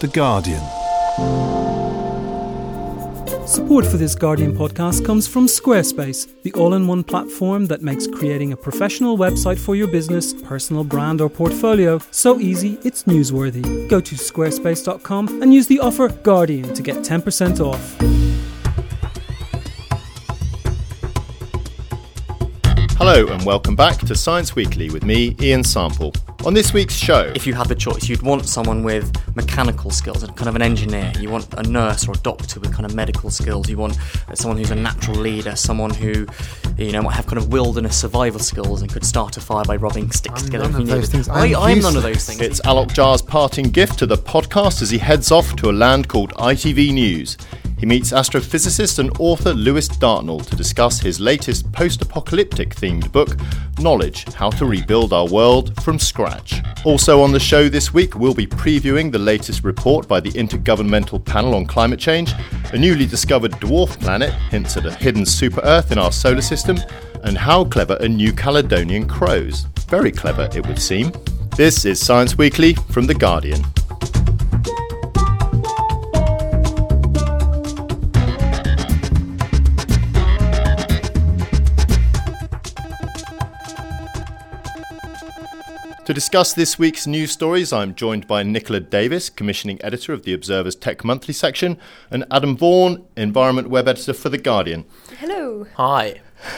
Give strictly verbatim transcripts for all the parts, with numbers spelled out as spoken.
The Guardian. Support for this Guardian podcast comes from Squarespace, the all-in-one platform that makes creating a professional website for your business, personal brand or portfolio so easy it's newsworthy. Go to squarespace dot com and use the offer Guardian to get ten percent off. Hello and welcome back to Science Weekly with me, Ian Sample. On this week's show... If you had the choice, you'd want someone with mechanical skills, kind of an engineer. You want a nurse or a doctor with kind of medical skills. You want someone who's a natural leader, someone who, you know, might have kind of wilderness survival skills and could start a fire by rubbing sticks I'm together. None of those things. I, I'm none of those things. It's Alok Jar's parting gift to the podcast as he heads off to a land called I T V News. He meets astrophysicist and author Lewis Dartnell to discuss his latest post-apocalyptic themed book, Knowledge: How to Rebuild Our World from Scratch. Also on the show this week, we'll be previewing the latest report by the Intergovernmental Panel on Climate Change, a newly discovered dwarf planet hints at a hidden super-Earth in our solar system, and how clever are New Caledonian crows. Very clever, it would seem. This is Science Weekly from The Guardian. To discuss this week's news stories, I'm joined by Nicola Davis, commissioning editor of The Observer's Tech Monthly section, and Adam Vaughan, environment web editor for The Guardian. Hello. Hi.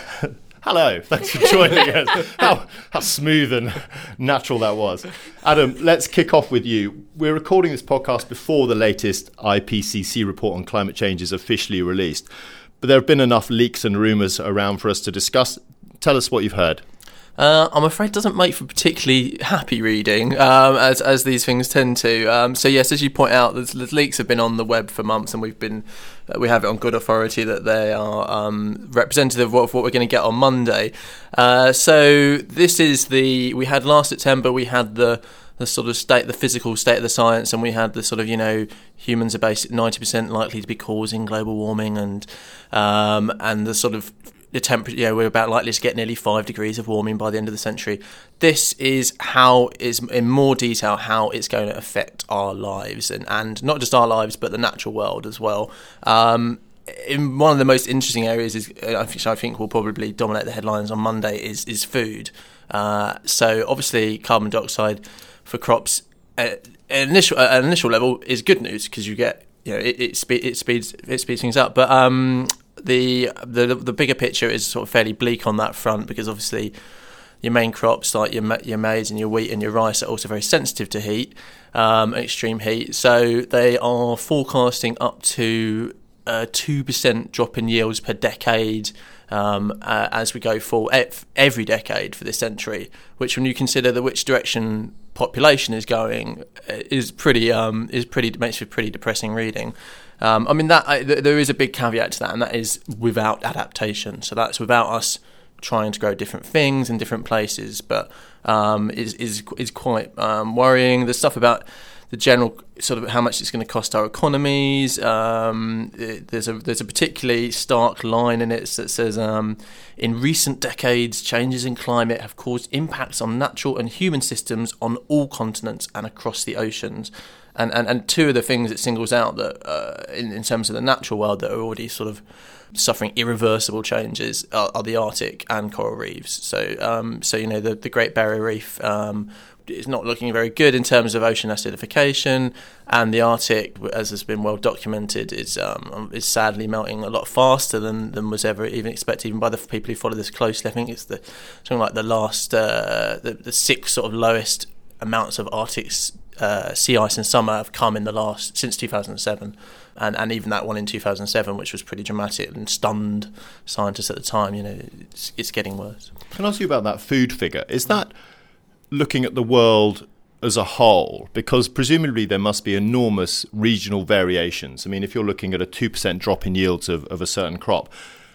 Hello, thanks for joining us. How, how smooth and natural that was. Adam, let's kick off with you. We're recording this podcast before the latest I P C C report on climate change is officially released, but there have been enough leaks and rumours around for us to discuss. Tell us what you've heard. Uh, I'm afraid it doesn't make for particularly happy reading, um, as as these things tend to. Um, so yes, as you point out, the leaks have been on the web for months, and we've been uh, we have it on good authority that they are um, representative of what we're going to get on Monday. Uh, so this is the we had last September. We had the the sort of state, the physical state of the science, and we had the sort of, you know, humans are basically ninety percent likely to be causing global warming, and um, and the sort of the temperature, you know, we're about likely to get nearly five degrees of warming by the end of the century. This is how, is in more detail, how it's going to affect our lives, and, and not just our lives, but the natural world as well. Um, in one of the most interesting areas is, I think, I think will probably dominate the headlines on Monday, is is food. Uh, so obviously, carbon dioxide for crops at an initial at an initial level is good news, because you get, you know, it it, spe- it speeds it speeds things up, but um. The, the the bigger picture is sort of fairly bleak on that front, because obviously your main crops like your your maize and your wheat and your rice are also very sensitive to heat, um, extreme heat. So they are forecasting up to a two percent drop in yields per decade um, uh, as we go forward, every decade for this century, which, when you consider the which direction population is going, is pretty um, is pretty makes for pretty depressing reading. Um, I mean, that I, th- there is a big caveat to that, and that is without adaptation. So that's without us trying to grow different things in different places, but um, is is is quite um, worrying. There's stuff about the general sort of how much it's going to cost our economies. Um, it, there's a there's a particularly stark line in it that says, um, in recent decades, changes in climate have caused impacts on natural and human systems on all continents and across the oceans. And, and and two of the things it singles out that uh, in, in terms of the natural world that are already sort of suffering irreversible changes are, are the Arctic and coral reefs. So um, so you know the, the Great Barrier Reef um, is not looking very good in terms of ocean acidification, and the Arctic, as has been well documented, is um, is sadly melting a lot faster than, than was ever even expected, even by the people who follow this closely. I think it's the something like the last uh, the, the six sort of lowest amounts of Arctic Uh, sea ice in summer have come in the last since two thousand seven, and and even that one in two thousand seven, which was pretty dramatic and stunned scientists at the time. You know, it's, it's getting worse. Can I ask you about that food figure? Is that looking at the world as a whole? Because presumably there must be enormous regional variations. I mean, if you're looking at a two percent drop in yields of, of a certain crop,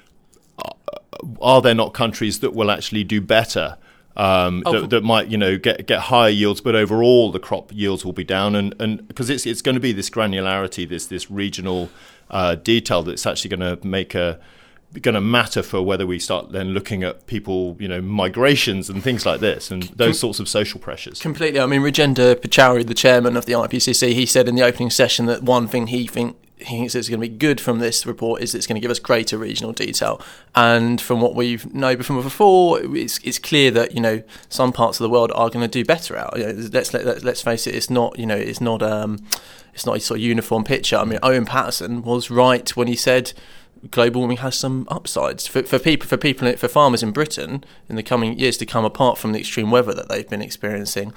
are there not countries that will actually do better? Um, oh. that, that might, you know, get get higher yields, but overall the crop yields will be down, and and because it's it's going to be this granularity, this this regional uh, detail that's actually going to make a going to matter for whether we start then looking at people, you know, migrations and things like this, and those sorts of social pressures. Completely. I mean, Rajendra Pachauri, the chairman of the I P C C, he said in the opening session that one thing he think he thinks is going to be good from this report is it's going to give us greater regional detail. And from what we've known from before, it's it's clear that, you know, some parts of the world are going to do better out. You know, let's let, let's face it, it's not, you know, it's not um it's not a sort of uniform picture. I mean, Owen Paterson was right when he said global warming has some upsides for, for people for people for farmers in Britain in the coming years to come, apart from the extreme weather that they've been experiencing.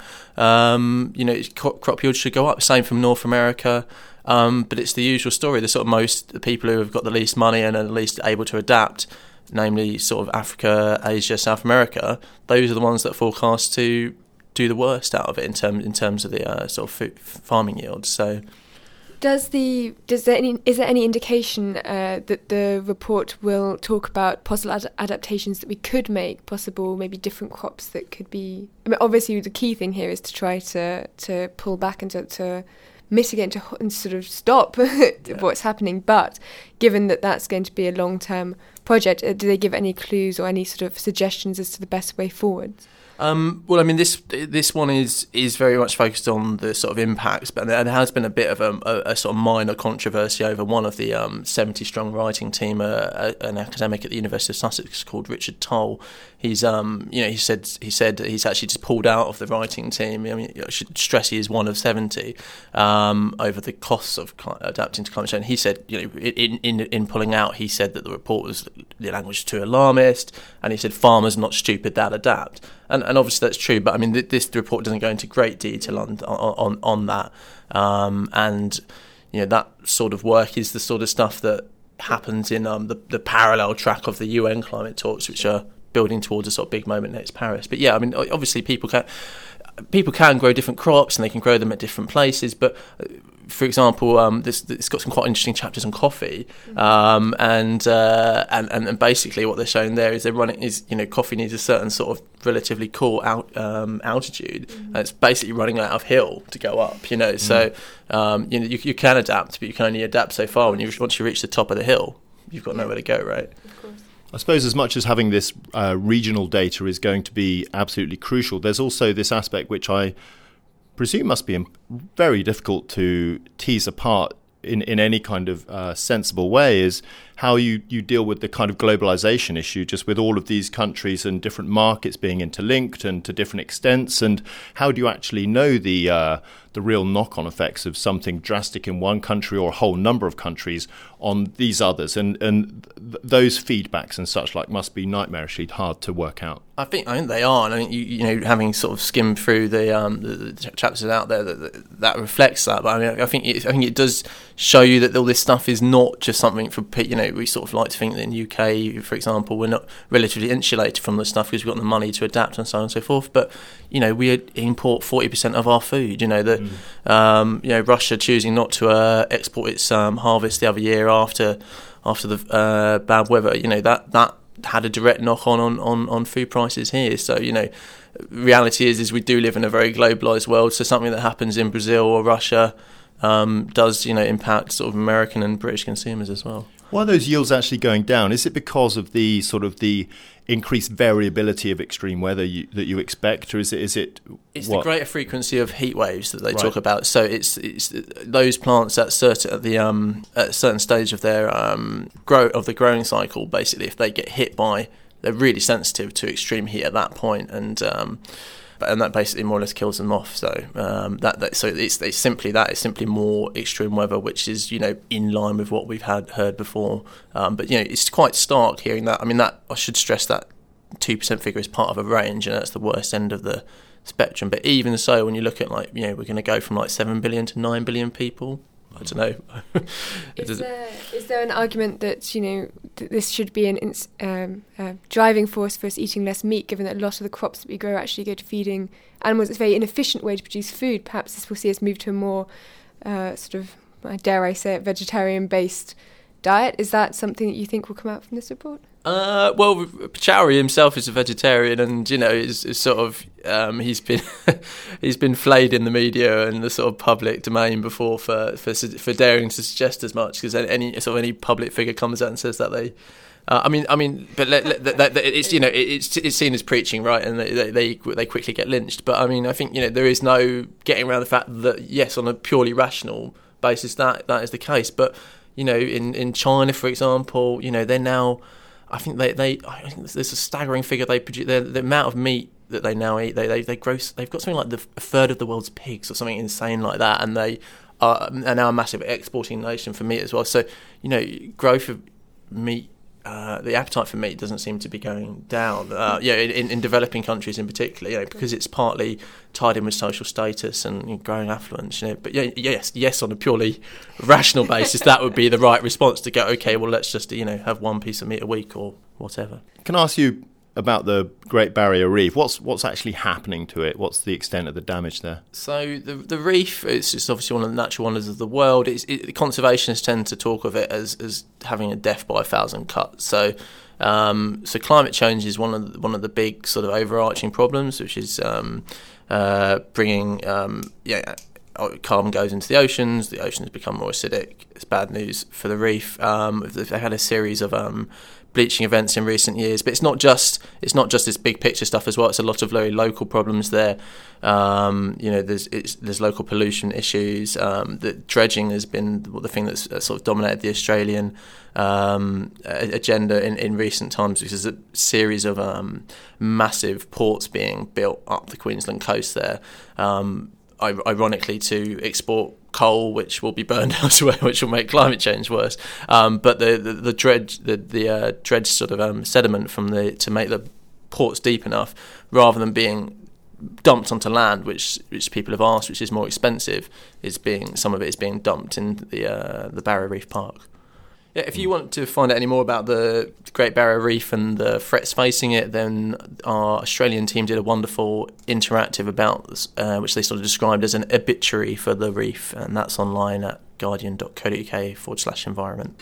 Um, you know, crop yields should go up. Same from North America. Um, but it's the usual story. The sort of most the people who have got the least money and are the least able to adapt, namely sort of Africa, Asia, South America, those are the ones that forecast to do the worst out of it in terms in terms of the uh, sort of food, farming yields. So, does the does there any is there any indication uh, that the report will talk about possible ad- adaptations that we could make, possible maybe different crops that could be? I mean, obviously the key thing here is to try to to pull back and to. to mitigate to, and sort of stop yeah. what's happening. But given that that's going to be a long-term project, uh, do they give any clues or any sort of suggestions as to the best way forward? Um, well, I mean, this this one is is very much focused on the sort of impacts, but there has been a bit of a, a, a sort of minor controversy over one of the um, seventy-strong writing team, uh, an academic at the University of Sussex called Richard Toll. He's, um, you know, he said he said he's actually just pulled out of the writing team. I mean, I should stress he is one of seventy um, over the costs of adapting to climate change. He said, you know, in in in pulling out, he said that the report was the language was too alarmist, and he said farmers are not stupid, they'll adapt. And, and obviously that's true, but I mean, th- this report doesn't go into great detail on on on that. Um, and you know, that sort of work is the sort of stuff that happens in um, the the parallel track of the U N climate talks, which are building towards a sort of big moment next Paris. But yeah, I mean, obviously people can people can grow different crops and they can grow them at different places, but. For example, um, this it's got some quite interesting chapters on coffee, um, and, uh, and and and basically what they're showing there is they're running is you know coffee needs a certain sort of relatively cool out, um, altitude, mm-hmm. and it's basically running out of hill to go up. You know, mm-hmm. so um, you know you, you can adapt, but you can only adapt so far. When you once you reach the top of the hill, you've got nowhere to go, right? Of course. I suppose as much as having this uh, regional data is going to be absolutely crucial, there's also this aspect which I presume must be very difficult to tease apart in, in any kind of uh, sensible way, is how you, you deal with the kind of globalization issue, just with all of these countries and different markets being interlinked and to different extents, and how do you actually know the uh, the real knock-on effects of something drastic in one country or a whole number of countries on these others, and and th- those feedbacks and such like must be nightmarishly hard to work out. I think I think they are, and I think you, you know, having sort of skimmed through the um the, the chapters out there that, that that reflects that. But I mean, I think it, I think it does show you that all this stuff is not just something for, you know, we sort of like to think that in the U K, for example, we're not relatively insulated from this stuff because we've got the money to adapt and so on and so forth. But you know, we import forty percent of our food. You know that mm. um, you know Russia choosing not to uh, export its um, harvest the other year after after the uh, bad weather. You know that that. had a direct knock on, on, on, on food prices here. So, you know, reality is is we do live in a very globalised world, so something that happens in Brazil or Russia um, does, you know, impact sort of American and British consumers as well. Why are those yields actually going down? Is it because of the sort of the increased variability of extreme weather you, that you expect, or is it is it it's what? the greater frequency of heat waves that they right. talk about? So it's it's those plants at certain at the um at a certain stage of their um grow of the growing cycle. Basically, if they get hit by, they're really sensitive to extreme heat at that point, and um and that basically more or less kills them off. So um, that, that so it's, it's simply that it's simply more extreme weather, which is, you know, in line with what we've had heard before. Um, but you know, it's quite stark hearing that. I mean, that I should stress that two percent figure is part of a range, and that's the worst end of the spectrum. But even so, when you look at, like, you know, we're going to go from like seven billion to nine billion people. I don't know. is, there, is there an argument that, you know, th- this should be an ins- um, uh, driving force for us eating less meat, given that a lot of the crops that we grow actually go to feeding animals? It's a very inefficient way to produce food. Perhaps this will see us move to a more uh, sort of, dare I say it, vegetarian-based diet. Is that something that you think will come out from this report? Uh, well, Pachauri himself is a vegetarian, and you know, is, is sort of um, he's been he's been flayed in the media and the sort of public domain before for for, for daring to suggest as much. Because any sort of any public figure comes out and says that they, uh, I mean, I mean, but let, let, that, that it's you know it, it's it's seen as preaching, right? And they, they they quickly get lynched. But I mean, I think you know there is no getting around the fact that yes, on a purely rational basis, that that is the case. But you know, in in China, for example, you know, they're now. I think they, they I think there's a staggering figure they produce. The, the amount of meat that they now eat, they they they gross. They've got something like the, a third of the world's pigs or something insane like that, and they are, are now a massive exporting nation for meat as well. So you know, growth of meat, uh, the appetite for meat doesn't seem to be going down. Uh, yeah, in, in developing countries in particular, you know, because it's partly tied in with social status and you know, growing affluence. You know, but yeah, yes, yes, on a purely rational basis, that would be the right response to go. Okay, well, let's just you know have one piece of meat a week or whatever. Can I ask you about the Great Barrier Reef? What's what's actually happening to it? What's the extent of the damage there? So the the reef, it's, it's obviously one of the natural wonders of the world. It's, it, conservationists tend to talk of it as, as having a death by a thousand cuts. So um, so climate change is one of the, one of the big sort of overarching problems, which is um, uh, bringing um, yeah. carbon goes into the oceans, the oceans become more acidic. It's bad news for the reef. Um, they've had a series of um, bleaching events in recent years, but it's not just it's not just this big picture stuff as well. It's a lot of very local problems there. Um, you know, there's it's, there's local pollution issues. Um, the dredging has been the thing that's sort of dominated the Australian um, agenda in, in recent times, because there's a series of um, massive ports being built up the Queensland coast there. Um, ironically to export coal, which will be burned elsewhere, which will make climate change worse. Um, but the the, the dredge the the uh, dredge sort of um, sediment from the to make the ports deep enough, rather than being dumped onto land, which which people have asked, which is more expensive, is being some of it is being dumped in the uh, the Barrier Reef Park. Yeah, if you want to find out any more about the Great Barrier Reef and the threats facing it, then our Australian team did a wonderful interactive about, uh, which they sort of described as an obituary for the reef, and that's online at guardian.co.uk forward slash environment.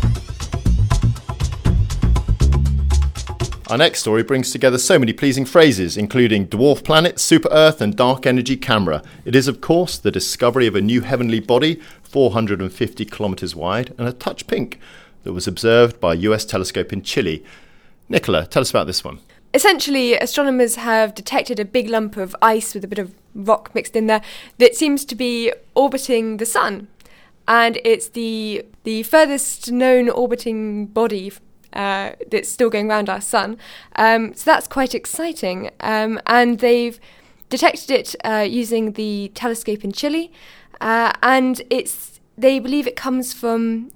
Our next story brings together so many pleasing phrases, including dwarf planet, super Earth and dark energy camera. It is, of course, the discovery of a new heavenly body, four hundred fifty kilometres wide and a touch pink, that was observed by a U S telescope in Chile. Nicola, tell us about this one. Essentially, astronomers have detected a big lump of ice with a bit of rock mixed in there that seems to be orbiting the Sun. And it's the the furthest known orbiting body Uh, that's still going around our sun. Um, so that's quite exciting. Um, and they've detected it uh, using the telescope in Chile. Uh, and it's they believe it comes from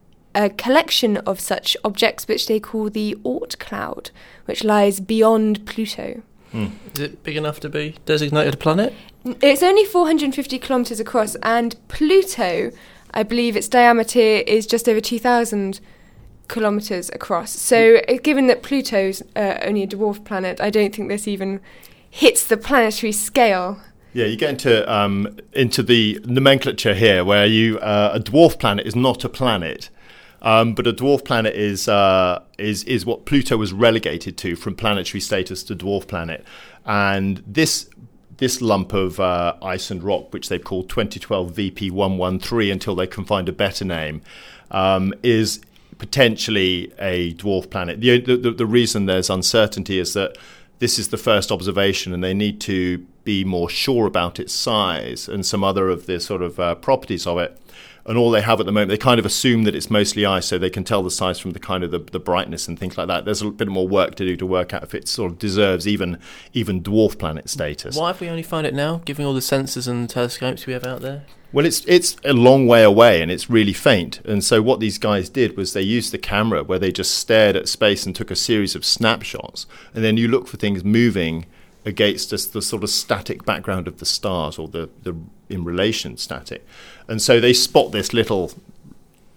a collection of such objects which they call the Oort cloud, which lies beyond Pluto. Hmm. Is it big enough to be designated a planet? It's only four hundred fifty kilometres across, and Pluto, I believe its diameter is just over two thousand kilometres across. So uh, given that Pluto's uh, only a dwarf planet, I don't think this even hits the planetary scale. Yeah, you get into um, into the nomenclature here, where you uh, a dwarf planet is not a planet, um, but a dwarf planet is uh, is is what Pluto was relegated to from planetary status to dwarf planet, and this this lump of uh, ice and rock, which they've called twenty twelve V P one thirteen until they can find a better name, um, is potentially a dwarf planet. The, the the reason there's uncertainty is that this is the first observation, and they need to be more sure about its size and some other of the sort of uh, properties of it. And all they have at the moment, they kind of assume that it's mostly ice, so they can tell the size from the kind of the, the brightness and things like that. There's a bit more work to do to work out if it sort of deserves even even dwarf planet status. Why have we only found it now, given all the sensors and telescopes we have out there? Well, it's it's a long way away and it's really faint. And so what these guys did was they used the camera where they just stared at space and took a series of snapshots. And then you look for things moving against just the sort of static background of the stars, or the, the in relation static. And so they spot this little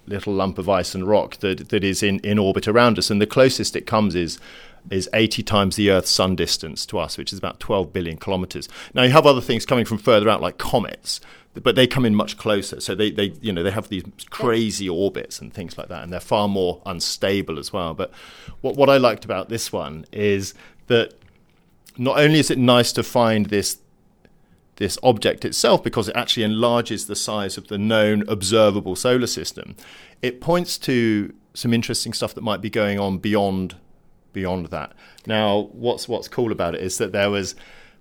little lump of ice and rock that that is in, in orbit around us, and the closest it comes is is eighty times the Earth's sun distance to us, which is about twelve billion kilometers. Now you have other things coming from further out, like comets, but they come in much closer. So they, they you know they have these crazy orbits and things like that, and they're far more unstable as well. But what what I liked about this one is that not only is it nice to find this this object itself, because it actually enlarges the size of the known observable solar system, it points to some interesting stuff that might be going on beyond beyond that. Now, what's what's cool about it is that there was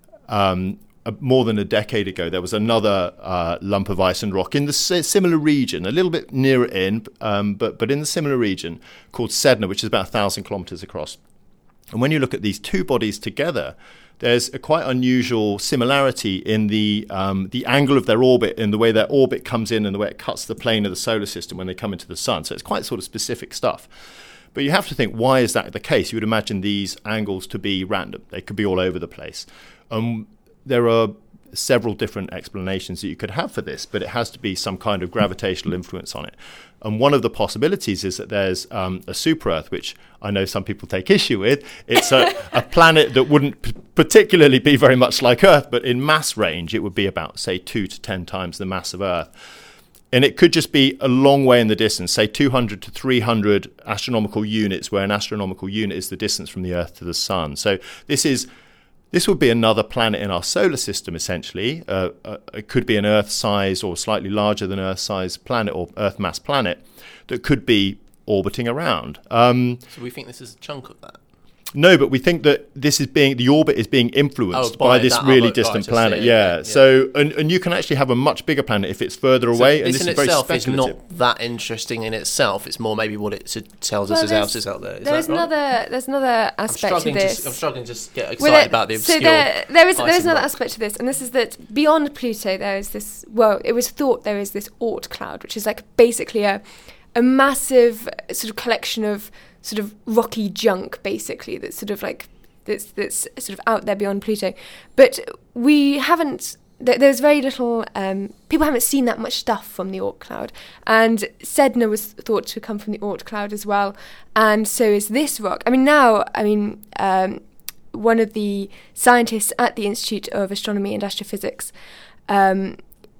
um, a, more than a decade ago, there was another uh, lump of ice and rock in the s- similar region, a little bit nearer in, um, but but in the similar region, called Sedna, which is about a thousand kilometers across. And when you look at these two bodies together, there's a quite unusual similarity in the um, the angle of their orbit and the way their orbit comes in and the way it cuts the plane of the solar system when they come into the sun. So it's quite sort of specific stuff. But you have to think, why is that the case? You would imagine these angles to be random. They could be all over the place. Um, there are several different explanations that you could have for this, but it has to be some kind of gravitational influence on it. And one of the possibilities is that there's um, a super-Earth, which I know some people take issue with. It's a, a planet that wouldn't p- particularly be very much like Earth, but in mass range, it would be about, say, two to ten times the mass of Earth. And it could just be a long way in the distance, say two hundred to three hundred astronomical units, where an astronomical unit is the distance from the Earth to the Sun. So this is this would be another planet in our solar system, essentially. Uh, uh, it could be an Earth-sized or slightly larger than Earth-sized planet or Earth-mass planet that could be orbiting around. Um, so we think this is a chunk of that? No, but we think that this is being the orbit is being influenced oh, by, by this that really other, distant right, planet. see, Yeah. yeah. So and, and you can actually have a much bigger planet if it's further so away. This and this in is very itself is speculative. not that interesting in itself. It's more maybe what it tells well, us as else is out there. Is there's that right? another there's another aspect to this. To, I'm struggling to get excited well, there, about the obscure. So there, there is there is another rock. aspect to this, and this is that beyond Pluto there is this. Well, it was thought there is this Oort cloud, which is like basically a a massive sort of collection of sort of rocky junk, basically that's sort of like. That's, that's sort of out there beyond Pluto. But we haven't, th- there's very little, um, people haven't seen that much stuff from the Oort cloud. And Sedna was thought to come from the Oort cloud as well. And so is this rock. I mean, now, I mean, um, one of the scientists at the Institute of Astronomy and Astrophysics um,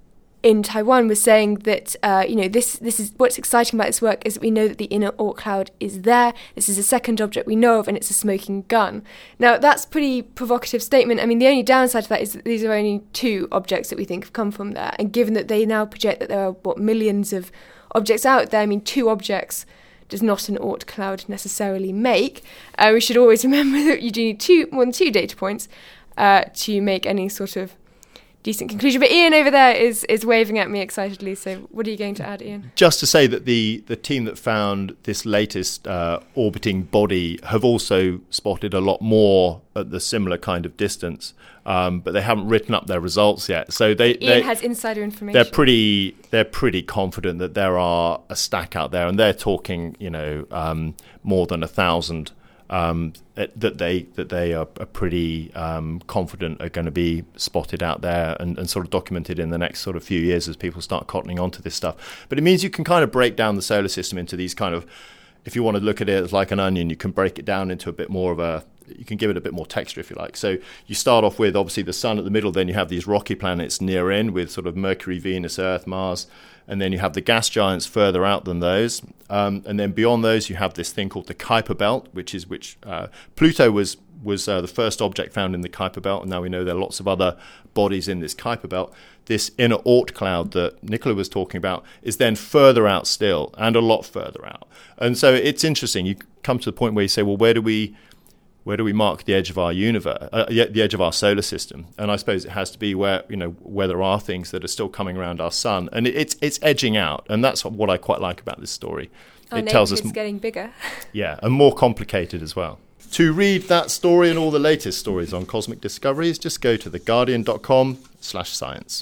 in Taiwan was saying that, uh, you know, this this is what's exciting about this work is that we know that the inner Oort cloud is there. This is a second object we know of, and it's a smoking gun. Now, that's a pretty provocative statement. I mean, the only downside to that is that these are only two objects that we think have come from there. And given that they now project that there are, what, millions of objects out there, I mean, two objects does not an Oort cloud necessarily make. Uh, we should always remember that you do need two, more than two data points uh, to make any sort of decent conclusion. But Ian over there is is waving at me excitedly. So what are you going to add, Ian? Just to say that the, the team that found this latest uh, orbiting body have also spotted a lot more at the similar kind of distance, um, but they haven't written up their results yet. So they Ian they, has insider information. They're pretty they're pretty confident that there are a stack out there, and they're talking, you know, um, more than a thousand. Um, that they that they are, are pretty um, confident are going to be spotted out there and, and sort of documented in the next sort of few years as people start cottoning onto this stuff. But it means you can kind of break down the solar system into these kind of, if you want to look at it as like an onion, you can break it down into a bit more of a, you can give it a bit more texture if you like. So you start off with obviously the sun at the middle, then you have these rocky planets near in with sort of Mercury, Venus, Earth, Mars, and then you have the gas giants further out than those. Um, and then beyond those, you have this thing called the Kuiper Belt, which is which uh, Pluto was was uh, the first object found in the Kuiper Belt, and now we know there are lots of other bodies in this Kuiper Belt. This inner Oort cloud that Nicola was talking about is then further out still, and a lot further out. And so it's interesting. You come to the point where you say, well, where do we where do we mark the edge of our universe, uh, the edge of our solar system? And I suppose it has to be where, you know, where there are things that are still coming around our sun, and it, it's it's edging out, and that's what I quite like about this story. Our it tells us it's getting bigger. Yeah, and more complicated as well. To read that story and all the latest stories on cosmic discoveries, just go to theguardian.com slash science.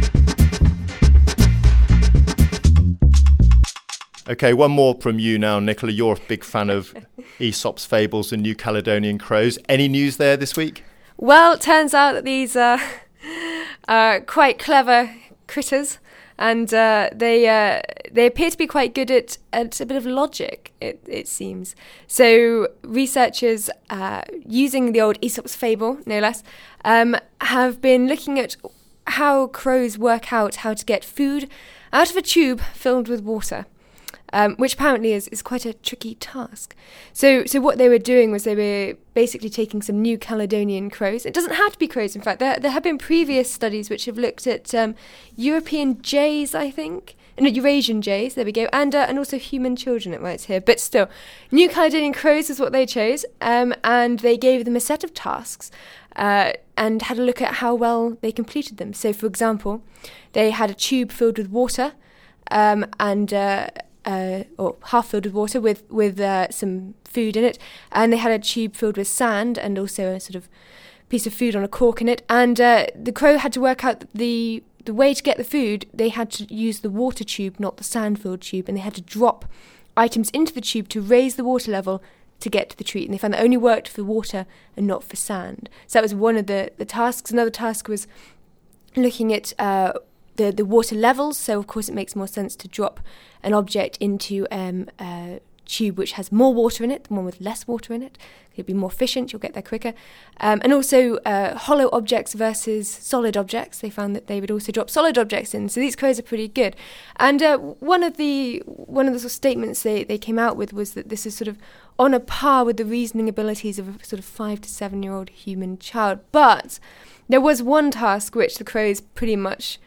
Okay, one more from you now, Nicola. You're a big fan of Aesop's fables and New Caledonian crows. Any news there this week? Well, it turns out that these are uh, quite clever critters and uh, they uh, they appear to be quite good at, at a bit of logic, it, it seems. So researchers, uh, using the old Aesop's fable, no less, um, have been looking at how crows work out how to get food out of a tube filled with water. Um, which apparently is, is quite a tricky task. So so what they were doing was they were basically taking some New Caledonian crows. It doesn't have to be crows, in fact. There, there have been previous studies which have looked at um, European jays, I think. No, Eurasian jays, there we go. And uh, and also human children, it writes here. But still, New Caledonian crows is what they chose. Um, and they gave them a set of tasks uh, and had a look at how well they completed them. So, for example, they had a tube filled with water um, and... Uh, Uh, or half filled with water with with uh, some food in it, and they had a tube filled with sand and also a sort of piece of food on a cork in it. And uh, the crow had to work out the the way to get the food. They had to use the water tube, not the sand-filled tube, and they had to drop items into the tube to raise the water level to get to the treat. And they found that only worked for water and not for sand. So that was one of the, the tasks. Another task was looking at uh, the the water levels. So of course it makes more sense to drop an object into um, a tube which has more water in it, the one with less water in it. It'll be more efficient, you'll get there quicker. Um, and also uh, hollow objects versus solid objects. They found that they would also drop solid objects in. So these crows are pretty good. And uh, one of the one of the sort of statements they, they came out with was that this is sort of on a par with the reasoning abilities of a sort of five to seven year old human child. But there was one task which the crows pretty much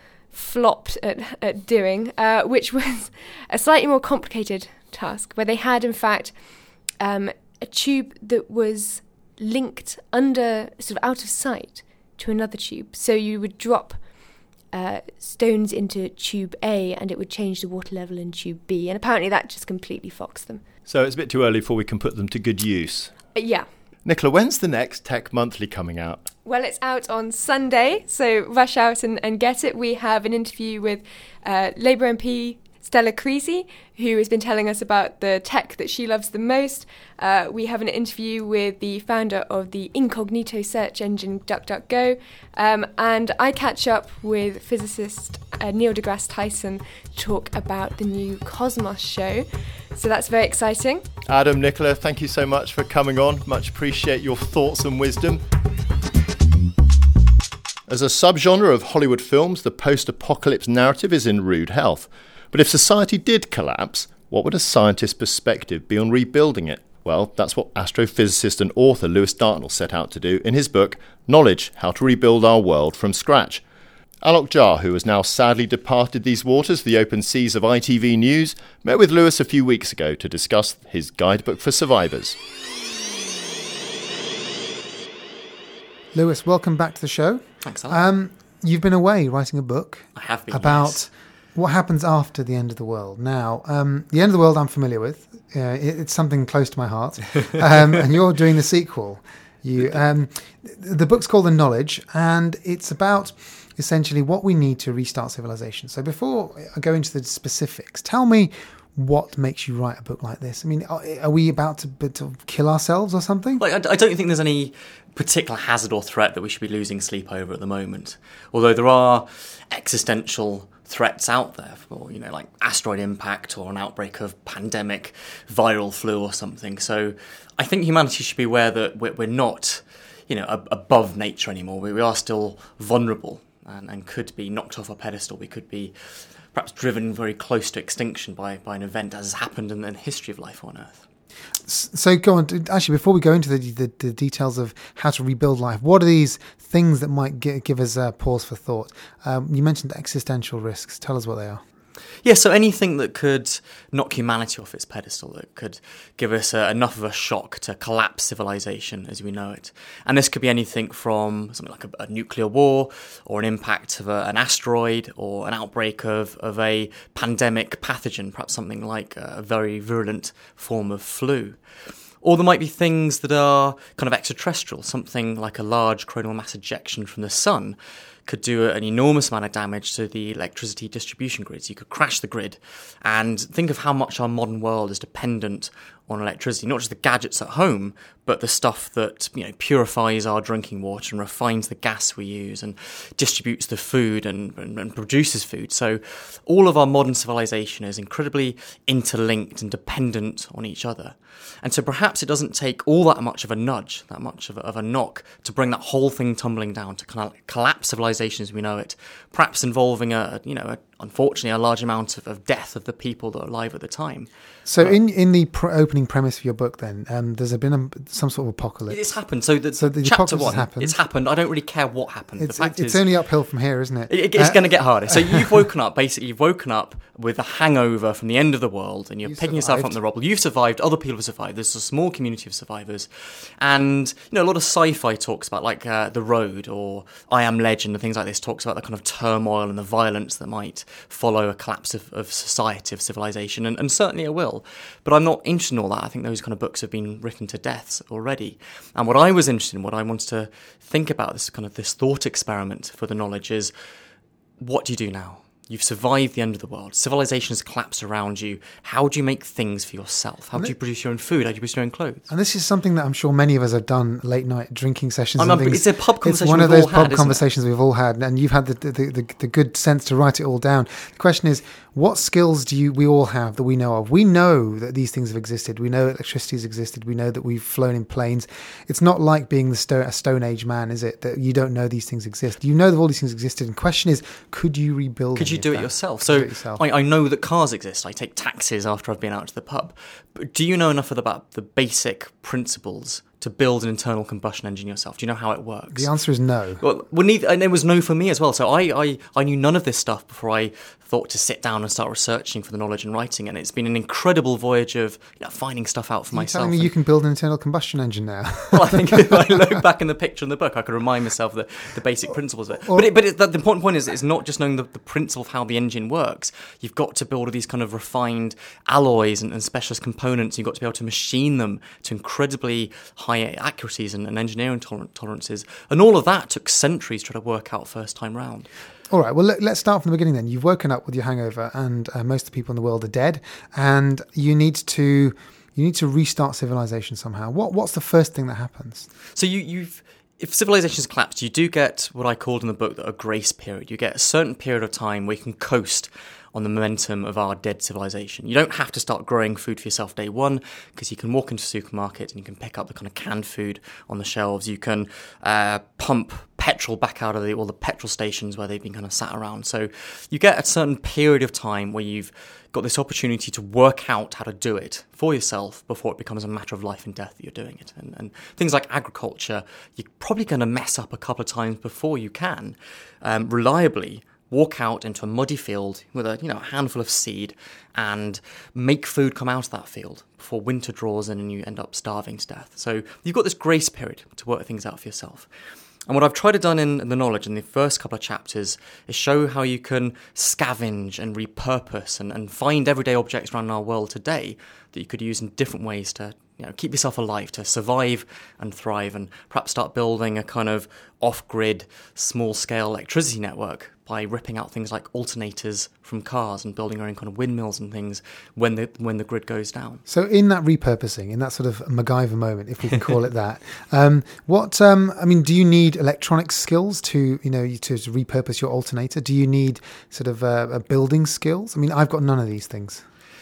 flopped at, at doing, uh, which was a slightly more complicated task, where they had, in fact, um, a tube that was linked under, sort of out of sight, to another tube. So you would drop uh, stones into tube A and it would change the water level in tube B. And apparently that just completely foxed them. So it's a bit too early before we can put them to good use. Uh, yeah. Nicola, when's the next Tech Monthly coming out? Well, it's out on Sunday, so rush out and, and get it. We have an interview with uh, Labour M P Stella Creasy, who has been telling us about the tech that she loves the most. Uh, we have an interview with the founder of the incognito search engine DuckDuckGo. Um, and I catch up with physicist uh, Neil deGrasse Tyson to talk about the new Cosmos show. So that's very exciting. Adam, Nicola, thank you so much for coming on. Much appreciate your thoughts and wisdom. As a subgenre of Hollywood films, the post-apocalypse narrative is in rude health. But if society did collapse, what would a scientist's perspective be on rebuilding it? Well, that's what astrophysicist and author Lewis Dartnell set out to do in his book, Knowledge, How to Rebuild Our World from Scratch. Alok Jha, who has now sadly departed these waters, the open seas of I T V News, met with Lewis a few weeks ago to discuss his guidebook for survivors. Lewis, welcome back to the show. Thanks, Alan. Um, you've been away writing a book. I have been, about yes. what happens after the end of the world. Now, um, the end of the world I'm familiar with. Uh, it, it's something close to my heart. Um, and you're doing the sequel. You, um, the book's called The Knowledge, and it's about essentially what we need to restart civilization. So before I go into the specifics, tell me what makes you write a book like this. I mean, are, are we about to, to kill ourselves or something? Like, I, I don't think there's any particular hazard or threat that we should be losing sleep over at the moment. Although there are existential threats out there, for, you know, like asteroid impact or an outbreak of pandemic viral flu or something. So I think humanity should be aware that we're, we're not, you know, ab- above nature anymore. We, we are still vulnerable and, and could be knocked off a pedestal. We could be perhaps driven very close to extinction by, by an event as has happened in the history of life on Earth. So go on. Actually, before we go into the, the, the details of how to rebuild life, what are these things that might give, give us a pause for thought? Um, you mentioned existential risks. Tell us what they are. Yeah, so anything that could knock humanity off its pedestal, that could give us uh, enough of a shock to collapse civilization as we know it. And this could be anything from something like a, a nuclear war, or an impact of a, an asteroid, or an outbreak of, of a pandemic pathogen, perhaps something like a very virulent form of flu. Or there might be things that are kind of extraterrestrial, something like a large coronal mass ejection from the sun could do an enormous amount of damage to the electricity distribution grids. You could crash the grid. And think of how much our modern world is dependent on electricity, not just the gadgets at home, but the stuff that, you know, purifies our drinking water and refines the gas we use and distributes the food and, and, and produces food. So all of our modern civilization is incredibly interlinked and dependent on each other. And so perhaps it doesn't take all that much of a nudge, that much of a, of a knock to bring that whole thing tumbling down, to kind of collapse civilization as we know it, perhaps involving a, you know, a, unfortunately a large amount of, of death of the people that are alive at the time. So but, in, in the pr- opening premise of your book then, um, there's been a, some sort of apocalypse. It's happened. So the, so the chapter one, happened. It's happened. I don't really care what happened. It's, the fact it's is, only uphill from here, isn't it? it it's uh, going to get harder. So you've woken up, basically you've woken up with a hangover from the end of the world and you're you picking survived. yourself up from the rubble. You've survived, other people have survived. There's a small community of survivors. And, you know, a lot of sci-fi talks about, like, uh, The Road or I Am Legend and things like this, talks about the kind of turmoil and the violence that might follow a collapse of, of society, of civilization, and, and certainly it will. But I'm not interested in all that. I think those kind of books have been written to death already. And what I was interested in, what I wanted to think about, this kind of this thought experiment for the knowledge is, what do you do now? You've survived the end of the world. Civilization has collapsed around you. How do you make things for yourself? How do you produce your own food? How do you produce your own clothes? And this is something that I'm sure many of us have done, late night drinking sessions. I'm and a, things. It's a pub conversation. It's one of we've those all pub had, conversations we've all had, and you've had the the, the the good sense to write it all down. The question is, what skills do you we all have that we know of? We know that these things have existed. We know electricity has existed. We know that we've flown in planes. It's not like being the sto- a Stone Age man, is it? That you don't know these things exist. You know that all these things existed. And the question is, could you rebuild? Could you do it yourself? Could So you do it yourself? I, I know that cars exist. I take taxis after I've been out to the pub. But do you know enough about the basic principles to build an internal combustion engine yourself? Do you know how it works? The answer is no. Well, well neither, and it was no for me as well. So I, I, I knew none of this stuff before I thought to sit down and start researching for the knowledge and writing. And it's been an incredible voyage of, you know, finding stuff out for Are you myself. telling me and, you can build an internal combustion engine now? well, I think if I look back in the picture in the book, I could remind myself the, the basic principles of it. But, it, but it, the, the important point is, it's not just knowing the, the principle of how the engine works. You've got to build all these kind of refined alloys and, and specialist components. You've got to be able to machine them to incredibly high accuracies and, and engineering toler- tolerances. And all of that took centuries to try to work out first time round. All right, well, let, let's start from the beginning then. You've woken up with your hangover and uh, most of the people in the world are dead, and you need to you need to restart civilization somehow. What What's the first thing that happens? So you, you've... If civilization's collapsed, you do get what I called in the book a grace period. You get a certain period of time where you can coast on the momentum of our dead civilization. You don't have to start growing food for yourself day one, because you can walk into a supermarket and you can pick up the kind of canned food on the shelves. You can uh, pump petrol back out of the, all the petrol stations where they've been kind of sat around. So you get a certain period of time where you've got this opportunity to work out how to do it for yourself before it becomes a matter of life and death that you're doing it. And, and things like agriculture, you're probably going to mess up a couple of times before you can um, reliably walk out into a muddy field with a you know a handful of seed and make food come out of that field before winter draws in and you end up starving to death. So you've got this grace period to work things out for yourself. And what I've tried to do in the knowledge in the first couple of chapters is show how you can scavenge and repurpose and, and find everyday objects around our world today that you could use in different ways to you know, keep yourself alive, to survive and thrive, and perhaps start building a kind of off-grid, small-scale electricity network by ripping out things like alternators from cars and building our own kind of windmills and things when the when the grid goes down. So in that repurposing, in that sort of MacGyver moment, if we can call it that, um, what um, I mean, do you need electronic skills to you know to, to repurpose your alternator? Do you need sort of uh, building skills? I mean, I've got none of these things.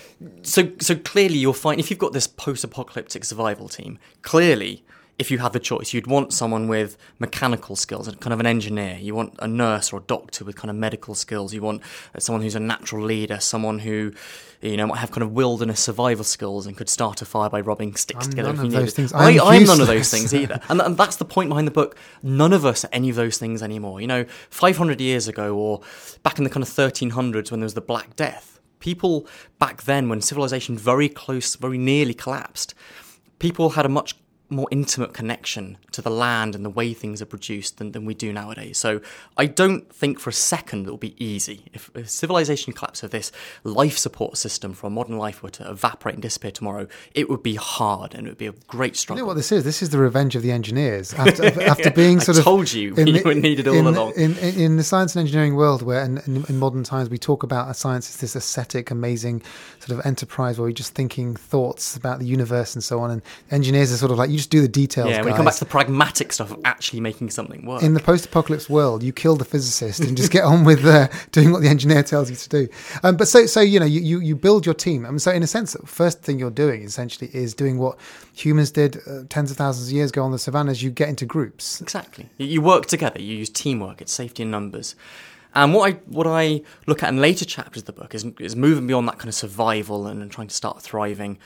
So, so clearly you'll find, if you've got this post-apocalyptic survival team, clearly, if you had the choice, you'd want someone with mechanical skills, kind of an engineer. You want a nurse or a doctor with kind of medical skills. You want someone who's a natural leader, someone who, you know, might have kind of wilderness survival skills and could start a fire by rubbing sticks I'm together none if you of needed. those things. I, I'm I'm none of those useless. things either. And, and that's the point behind the book. None of us are any of those things anymore. You know, five hundred years ago, or back in the kind of thirteen hundreds when there was the Black Death, people back then, when civilization very close, very nearly collapsed, people had a much more intimate connection to the land and the way things are produced than, than we do nowadays. So I don't think for a second it will be easy. If, if civilization collapse of this life support system for modern life were to evaporate and disappear tomorrow, it would be hard and it would be a great struggle. You know what this is? This is the revenge of the engineers. After, after being sort I of... told you, in you the, were needed all in, along. In, in, in the science and engineering world, where in, in, in modern times we talk about a science as this aesthetic, amazing sort of enterprise where we're just thinking thoughts about the universe and so on, and engineers are sort of like, you just do the details, Yeah, when guys. you come back to the pragmatic stuff of actually making something work. In the post-apocalypse world, you kill the physicist and just get on with uh, doing what the engineer tells you to do. Um, but so, so you know, you, you, you build your team. I mean, so in a sense, the first thing you're doing essentially is doing what humans did uh, tens of thousands of years ago on the savannas. You get into groups. Exactly. You- You work together. You use teamwork. It's safety in numbers. And what I what I look at in later chapters of the book is, is moving beyond that kind of survival and, and trying to start thriving.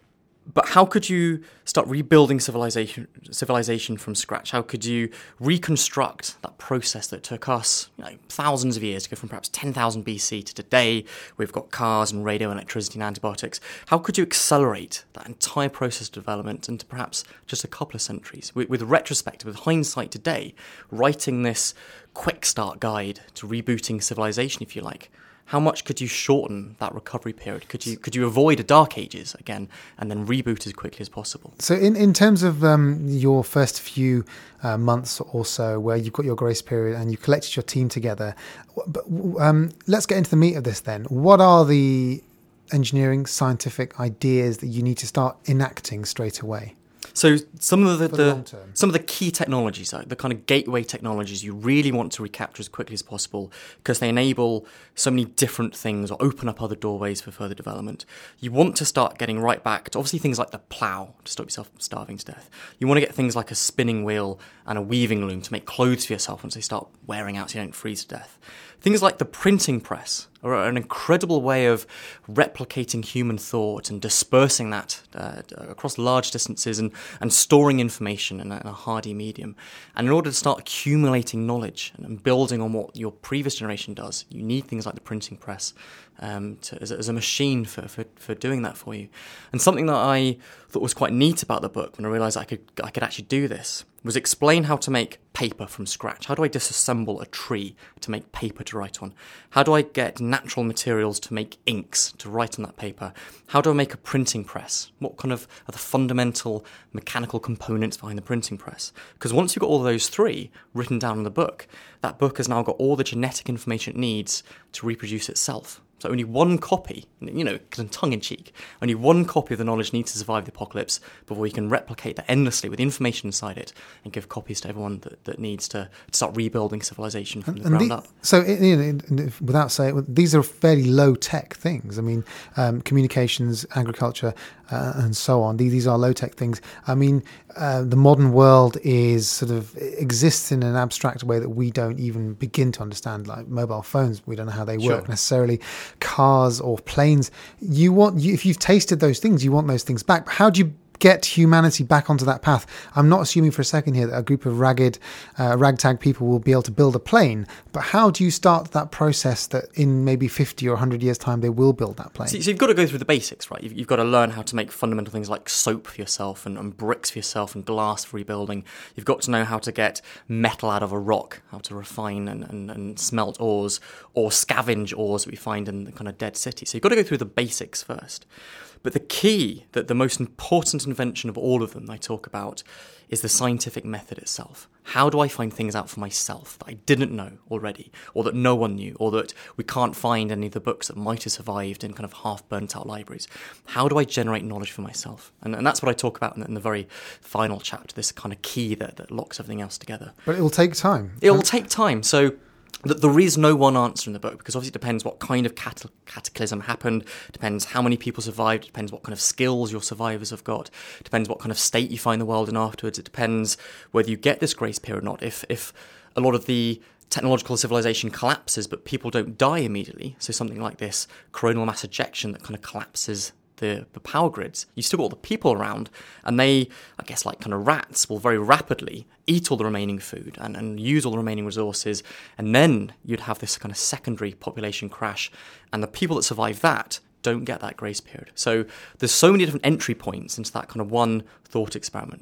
But how could you start rebuilding civilization civilization from scratch? How could you reconstruct that process that took us, you know, thousands of years to go from perhaps ten thousand B C to today? We've got cars and radio, electricity and antibiotics. How could you accelerate that entire process of development into perhaps just a couple of centuries? With, with retrospect, with hindsight today, writing this quick start guide to rebooting civilization, if you like. How much could you shorten that recovery period? Could you could you avoid a dark ages again and then reboot as quickly as possible? So in, in terms of um, your first few uh, months or so where you've got your grace period and you collected your team together, but, um, let's get into the meat of this then. What are the engineering, scientific ideas that you need to start enacting straight away? So some of the, For the the long term. some of the key technologies, like the kind of gateway technologies, you really want to recapture as quickly as possible because they enable so many different things or open up other doorways for further development. You want to start getting right back to obviously things like the plough to stop yourself from starving to death. You want to get things like a spinning wheel and a weaving loom to make clothes for yourself once they start wearing out so you don't freeze to death. Things like the printing press are an incredible way of replicating human thought and dispersing that uh, across large distances and, and storing information in a, in a hardy medium. And in order to start accumulating knowledge and building on what your previous generation does, you need things like the printing press um, to, as, a, as a machine for, for, for doing that for you. And something that I thought was quite neat about the book when I realised I could I could actually do this was explain how to make paper from scratch. How do I disassemble a tree to make paper to write on? How do I get natural materials to make inks to write on that paper? How do I make a printing press? What kind of are the fundamental mechanical components behind the printing press? Because once you've got all of those three written down in the book, that book has now got all the genetic information it needs to reproduce itself. So only one copy, you know, tongue-in-cheek, only one copy of the knowledge needs to survive the apocalypse before you can replicate that endlessly with information inside it and give copies to everyone that, that needs to start rebuilding civilization from the And ground the, up. so, you know, without saying, these are fairly low-tech things. I mean, um, communications, agriculture, uh, and so on. These, these are low-tech things. I mean, uh, the modern world is sort of exists in an abstract way that we don't even begin to understand. Like mobile phones, we don't know how they work Sure. necessarily. Cars or planes. You want, you, if you've tasted those things, you want those things back. But how do you get humanity back onto that path? I'm not assuming for a second here that a group of ragged, uh, ragtag people will be able to build a plane, but how do you start that process that in maybe fifty or one hundred years' time they will build that plane? So, so you've got to go through the basics, right? You've, you've got to learn how to make fundamental things like soap for yourself and, and bricks for yourself and glass for rebuilding. You've got to know how to get metal out of a rock, how to refine and, and, and smelt ores or scavenge ores that we find in the kind of dead city. So you've got to go through the basics first. But the key, that the most important invention of all of them I talk about, is the scientific method itself. How do I find things out for myself that I didn't know already, or that no one knew, or that we can't find any of the books that might have survived in kind of half-burnt-out libraries? How do I generate knowledge for myself? And, and that's what I talk about in the, in the very final chapter, this kind of key that, that locks everything else together. But it will take time. It will take time. So th- there is no one answer in the book, because obviously it depends what kind of cat- cataclysm happened, depends how many people survived, depends what kind of skills your survivors have got, depends what kind of state you find the world in afterwards. It depends whether you get this grace period or not. If if a lot of the technological civilization collapses but people don't die immediately, so something like this coronal mass ejection that kind of collapses the, the power grids, you still got all the people around, and they, I guess like kind of rats, will very rapidly eat all the remaining food and, and use all the remaining resources, and then you'd have this kind of secondary population crash, and the people that survive that don't get that grace period. So there's so many different entry points into that kind of one thought experiment.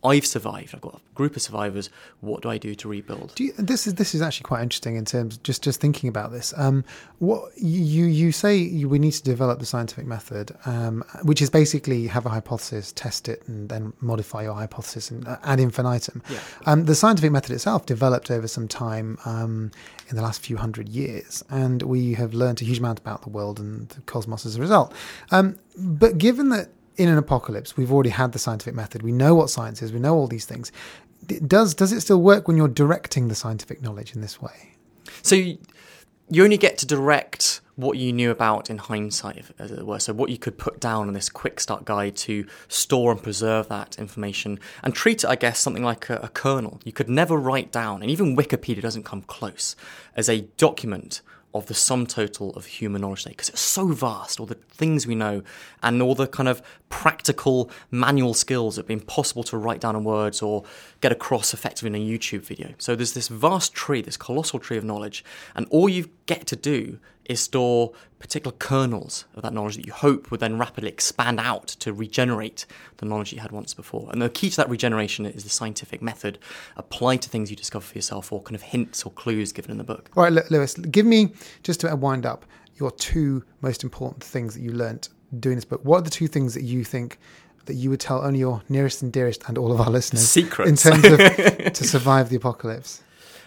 I've survived. I've got a group of survivors. What do I do to rebuild? Do you, this is this is actually quite interesting in terms of just just thinking about this. Um, what you you say you, we need to develop the scientific method, um, which is basically have a hypothesis, test it, and then modify your hypothesis and uh, ad infinitum. Yeah. Um, the scientific method itself developed over some time um, in the last few hundred years, and we have learned a huge amount about the world and the cosmos as a result. Um, but given that in an apocalypse, we've already had the scientific method. We know what science is. We know all these things. Does does it still work when you're directing the scientific knowledge in this way? So you, you only get to direct what you knew about in hindsight, as it were. So what you could put down in this quick start guide to store and preserve that information and treat it, I guess, something like a, a kernel. You could never write down, and even Wikipedia doesn't come close, as a document of the sum total of human knowledge today, because it's so vast, all the things we know and all the kind of practical manual skills that have been possible to write down in words or get across effectively in a YouTube video. So there's this vast tree, this colossal tree of knowledge, and all you get to do is store particular kernels of that knowledge that you hope would then rapidly expand out to regenerate the knowledge you had once before. And the key to that regeneration is the scientific method applied to things you discover for yourself, or kind of hints or clues given in the book. All right, Lewis, give me, just to wind up, your two most important things that you learnt doing this book. What are the two things that you think that you would tell only your nearest and dearest and all of our listeners Secrets. in terms of to survive the apocalypse?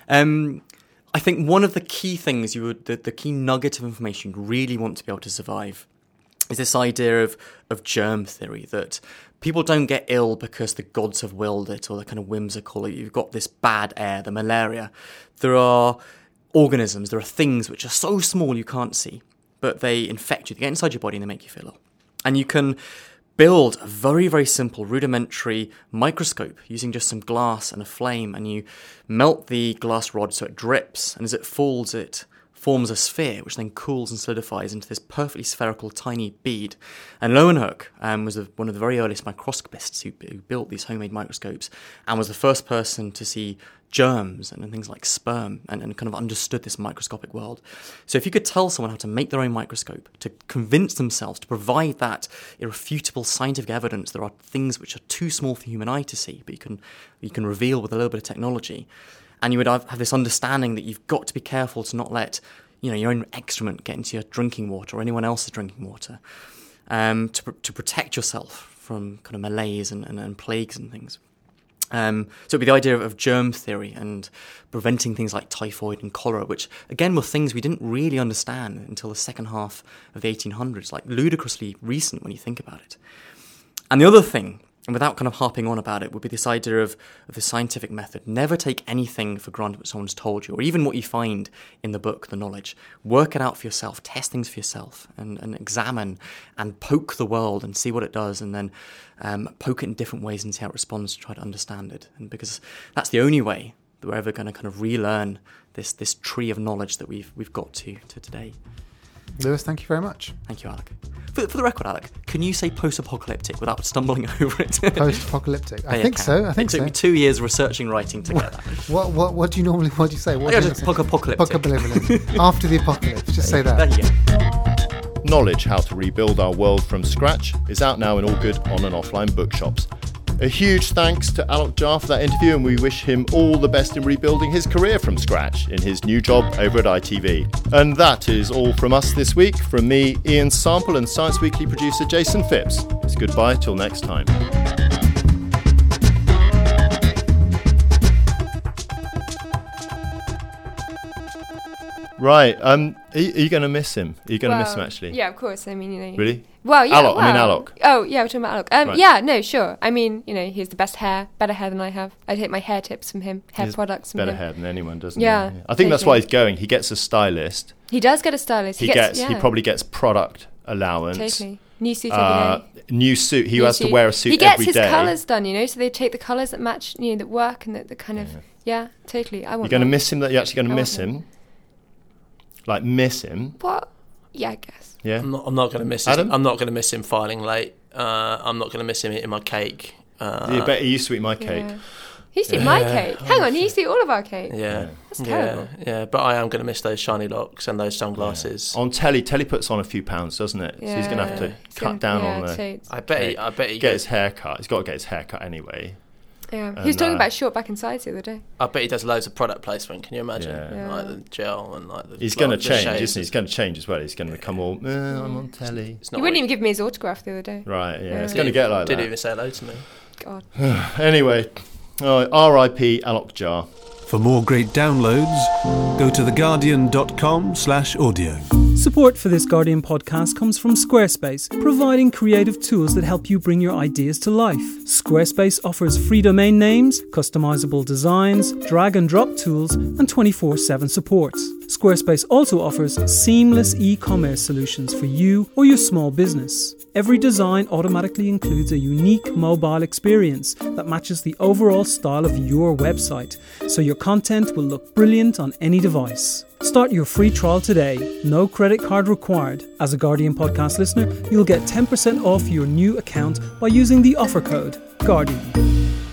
Um, I think one of the key things you would, the, the key nugget of information you really want to be able to survive is this idea of, of germ theory, that people don't get ill because the gods have willed it or they're kind of whimsical. You've got this bad air, the malaria. There are organisms, there are things which are so small you can't see, but they infect you, they get inside your body and they make you feel ill. And you can build a very, very simple rudimentary microscope using just some glass and a flame, and you melt the glass rod so it drips, and as it falls it forms a sphere which then cools and solidifies into this perfectly spherical tiny bead. And Leeuwenhoek um, was the, one of the very earliest microscopists who, who built these homemade microscopes and was the first person to see germs and, and things like sperm and, and kind of understood this microscopic world. So if you could tell someone how to make their own microscope, to convince themselves, to provide that irrefutable scientific evidence there are things which are too small for the human eye to see, but you can you can reveal with a little bit of technology, and you would have, have this understanding that you've got to be careful to not let, you know, your own excrement get into your drinking water or anyone else's drinking water, um, to to protect yourself from kind of malaise and, and, and plagues and things. Um, so it'd be the idea of, of germ theory and preventing things like typhoid and cholera, which again were things we didn't really understand until the second half of the eighteen hundreds, like ludicrously recent when you think about it. And the other thing, and without kind of harping on about it, would be this idea of, of the scientific method. Never take anything for granted what someone's told you, or even what you find in the book, the knowledge. Work it out for yourself, test things for yourself, and, and examine and poke the world and see what it does, and then um, poke it in different ways and see how it responds to try to understand it. And because that's the only way that we're ever going to kind of relearn this this tree of knowledge that we've we've got to, to today. Lewis, thank you very much. Thank you, Alec. For, for the record, Alec, can you say post-apocalyptic without stumbling over it? Post-apocalyptic. I Yeah, think can. so. I think it took so. me two years reaching writing to get that. What what what do you normally what do you say? What Yeah, do you just say? apocalyptic. Apocalyptic. After the apocalypse. Just say that. There you go. Knowledge How to Rebuild Our World from Scratch is out now in all good on and offline bookshops. A huge thanks to Alok Jha for that interview, and we wish him all the best in rebuilding his career from scratch in his new job over at I T V. And that is all from us this week. From me, Ian Sample, and Science Weekly producer Jason Phipps. It's goodbye till next time. Right, um, are you, are you going to miss him? Are you going to Well, miss him, actually? Yeah, of course. I mean, you know. Really? Well, yeah. Alok, I mean well, Alok. Oh, yeah, we're talking about Alok. Um, Right. Yeah, no, sure. I mean, you know, he has the best hair, better hair than I have. I take my hair tips from him, hair He has products from better him. hair than anyone, doesn't Yeah, he? I think that's totally. why he's going. He gets a stylist. He does get a stylist. He, He, gets. yeah, He probably gets product allowance. totally new suit Uh, every day. new suit. He New has to suit. wear a suit He gets every his day. colours done, you know. So they take the colours that match, you know, that work and that the kind of yeah, totally. I You're want. going to that. miss him. That you're actually going to I miss want him. Like miss him. What? Yeah, I guess. Yeah. I'm not, I'm not going to miss him. Adam? I'm not going to miss him filing late. Uh, I'm not going to miss him eating my cake. Uh, I bet he used to eat my cake. Yeah. He used to eat my Yeah. cake. Hang on, he used to eat all of our cake. Yeah, That's yeah, terrible. yeah. But I am going to miss those shiny locks and those sunglasses. On telly, telly puts on a few pounds, doesn't it? So he's going to have to Yeah. It's cut gonna- down yeah, on the. totes. I bet. He, I bet he Get gets. his hair cut. He's got to get his hair cut anyway. Yeah, he And, was talking uh, about short back and sides the other day. I bet he does loads of product placement. Can you imagine? Yeah. Yeah. Like the gel and like the. He's going to like the change, shades. isn't he? He's going to change as well. He's going to become all, eh, I'm on telly. It's He not wouldn't really- even give me his autograph the other day. Right, yeah. Yeah. It's going to get like Didn't that. even say hello to me. God. Anyway, uh, R I P Alok Jar. For more great downloads, go to theguardian.com slash audio. Support for this Guardian podcast comes from Squarespace, providing creative tools that help you bring your ideas to life. Squarespace offers free domain names, customizable designs, drag and drop tools, and twenty-four seven support. Squarespace also offers seamless e-commerce solutions for you or your small business. Every design automatically includes a unique mobile experience that matches the overall style of your website, so your content will look brilliant on any device. Start your free trial today. No credit card required. As a Guardian podcast listener, you'll get ten percent off your new account by using the offer code GUARDIAN.